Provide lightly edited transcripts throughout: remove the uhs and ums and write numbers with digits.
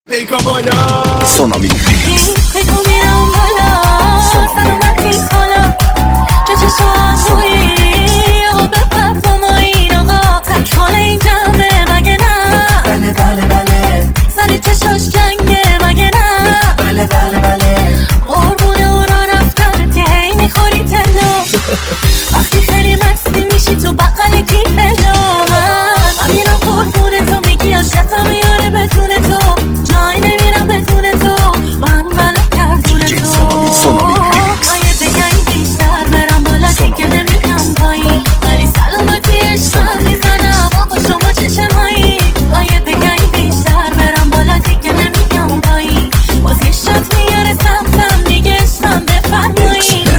پیکا بالا سونامی پیکا میرم بالا سرم خیلی خالا چه سوی آقا بپر فمایی آقا حال این جمعه مگه نه بله بله بله سر چشاش جنگه مگه نه بله بله بله قربونه او را رفتن که هی میخوری تلو وقتی خیلی مستی میشی تو بقل کیپلو من میرم قربونه تو میگی عاشقم میاره بدون تو جای نمیرم بدون تو من بلد کردون تو من یه دگهی بیشتر برم بالا دیگه نمیرم پایین ولی سلامتی عشقم میزنم آقا شما چشمایی من یه دگهی بیشتر برم بالا دیگه نمیرم پایین باز یه شات میاره سمتم دیگه عشقم بفرمایین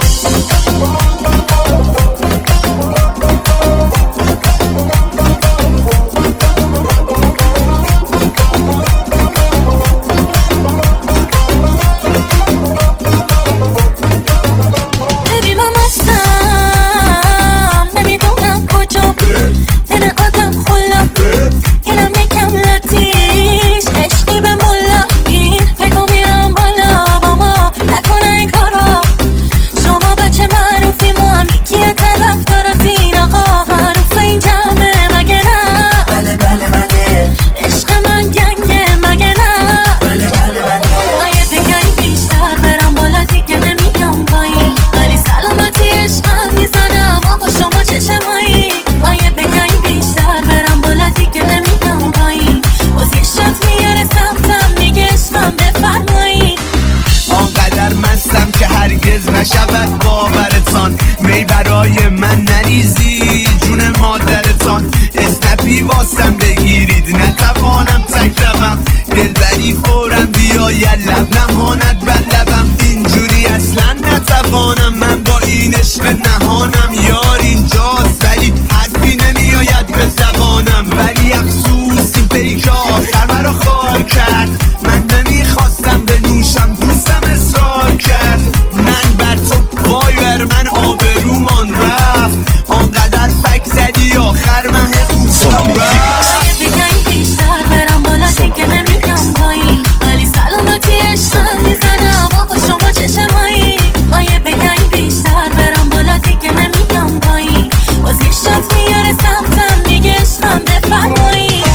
نشود باورتان می برای من نریزی جون مادرتان اسنپی واسم بگیرید نتوانم تک روم دلبری فورم بیاید لب نماند بر لبم اینجوری اصلا نتوانم من با این عشق نهانم یار اینجاست ولی حرفی نمیآید به زبانم ولی افسوس این پیک آخر مرا خار کرد من نمیخواستم بنوشم دوستم اصرار کرد من بر تو وای بر من آبرومان رفت آنقدر فک زدی آخر من حسوسم رفت بگم بیشتر برم بالا دیگه نمیگم پایین ولی سلامتی عشقم میزنم آقا شما چشمایی آیه بگم بیشتر برم بالا دیگه نمیگم پایین باز یه شات میاره سمتم دیگه عشقم بفرمایین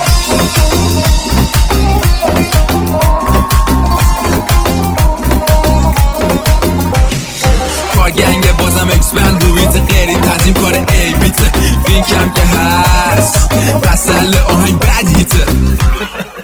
گنگ بازم اکسپند رویت غیری تنظیم کار ای بیته وینکم که هست بسل آهنگ بدیته